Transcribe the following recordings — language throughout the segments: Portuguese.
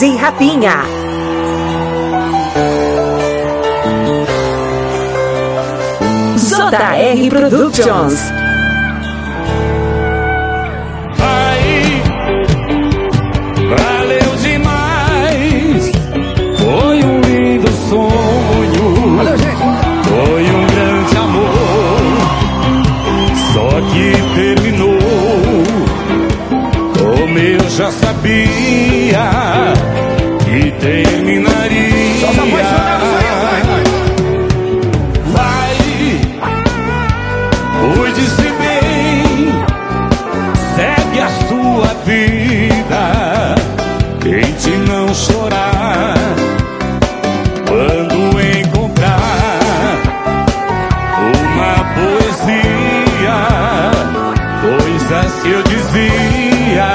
DJ Rafinha. JR Productions. Valeu demais, foi um lindo sonho. Valeu, gente. Foi um grande amor, só que terminou. Como eu já sabia que terminaria. Só tá apaixonado, Vai, cuide-se bem, segue a sua vida, tente não chorar quando encontrar uma poesia, coisas que eu dizia.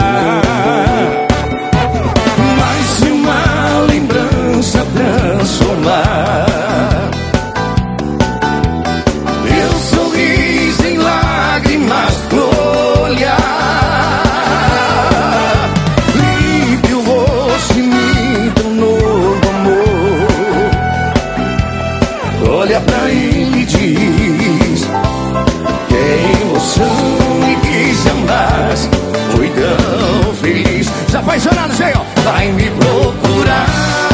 Mais de uma lembrança transformar meu sorriso em lágrimas no olhar. Limpe o rosto e me dê um novo amor. Olha pra ele e diz que é emoção e que jamais foi tão feliz. Já apaixonado, Senhor. Vai me procurar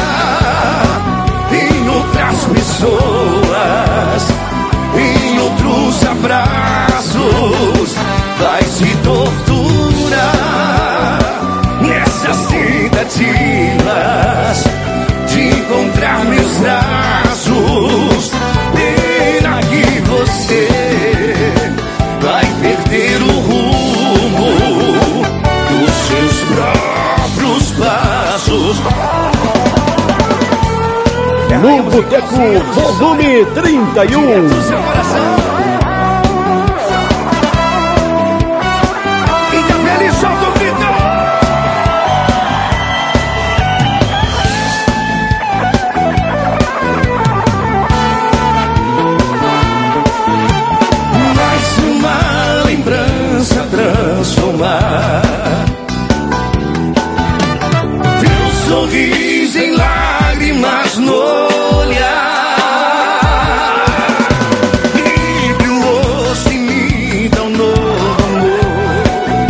em outras pessoas, em outros abraços. Vai se torturar nessas tentativas de encontrar meus braços. Pena que você vai perder o rumo dos seus próprios passos. No Boteco Volume 31. Do seu coração. Quem tá feliz, solta o grito. Mais uma lembrança transformar teu sorriso em lágrimas no olhar. Limpe o rosto e me dá um novo amor.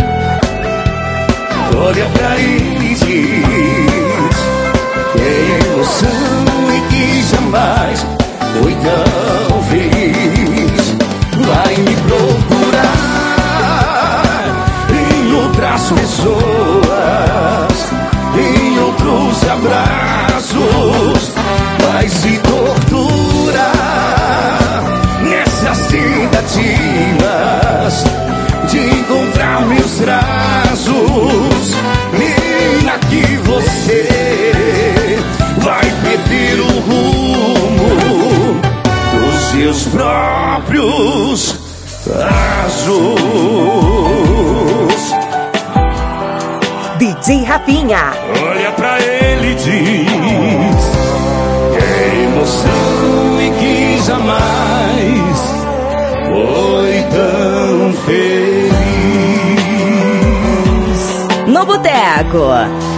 Olha pra ele e diz que é emoção e que jamais foi tão feliz. Vai me procurar em outras pessoas, em outros abraços. Vai se torturar nessas tentativas de encontrar meus traços. Menina, que você vai perder o rumo dos seus próprios traços. DJ Rafinha. Olha pra ele e diz que é emoção e que jamais foi tão feliz. No Boteco.